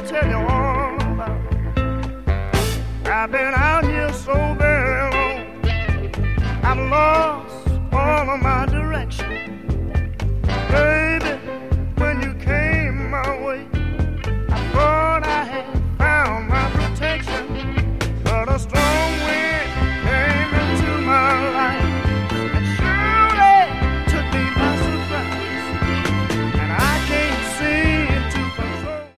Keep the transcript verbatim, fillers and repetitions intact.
tell you all about it. I've been out here so very long, I've lost all of my direction. Hey,